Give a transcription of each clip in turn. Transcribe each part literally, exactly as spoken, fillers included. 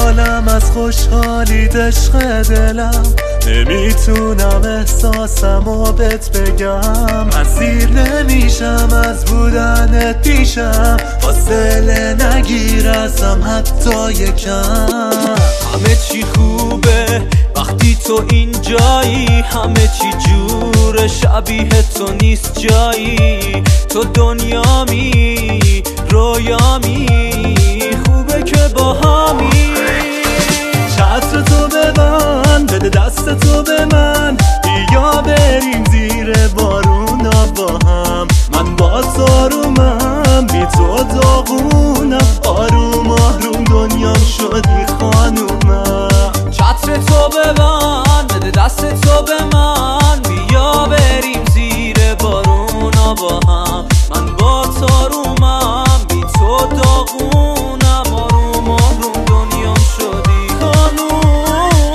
خوشحالم از خوشحالی عشق دلم، نمیتونم احساسمو بهت بگم. اسیر نمیشم از بودنت پیشم، فاصله نگیر ازم حتی یکم. همه چی خوبه وقتی تو اینجایی، همه چی جوره شبیه تو نیست جایی. تو دنیامی رویامی، خوبه که با همی. چتر تو ببند، بده دست تو به من، بیا بریم زیر بارونا با هم. من با تو آرومم، بی تو داغونم، آروم آروم دنیام شدی خانومم. چتر تو ببند، بده دست تو به من، بیا بریم زیر بارونا با هم. من با تو آرومم، بی تو داغونم، آروم آروم دنیام شدی خانومم.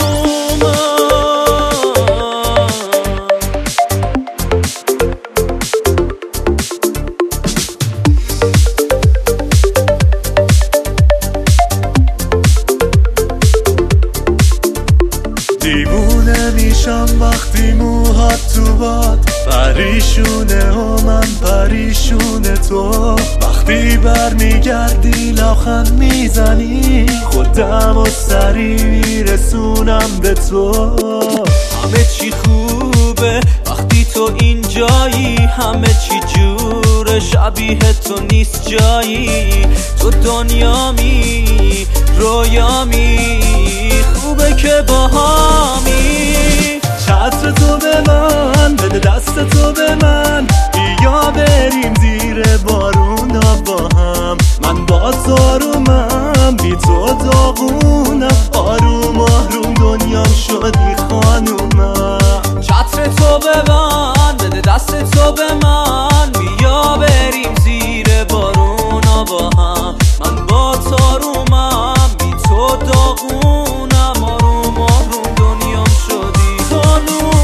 دیوونه میشم وقتی موهات تو باد پریشونه و من پریشونه تو. وقتی برمیگردی لبخند میزنی، خودم و سری میرسونم به تو. همه چی خوبه وقتی تو اینجایی، همه چی جوره شبیه تو نیست جایی. تو دنیامی رویامی، خوبه که با همی. چتر تو ببند، بده دست تو به من، بیا بریم زیر بارونا با هم. من با تو آرومم، بی تو داغونم، آروم آروم دنیام شدی خانومم. چتر تو ببند، بده دست تو به من، بیا بریم زیر بارونا با هم. من با تو آرومم، بی تو داغونم، آروم آروم دنیام شدی خانومم.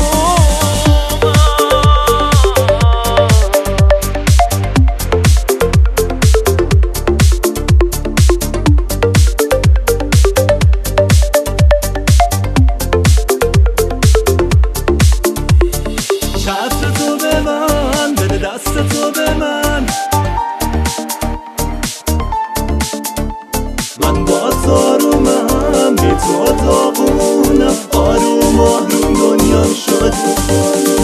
چتر تو ببند، بده دست تو به من، من با تو آرومم، بی تو داغونم، آروم آروم دنیام شد.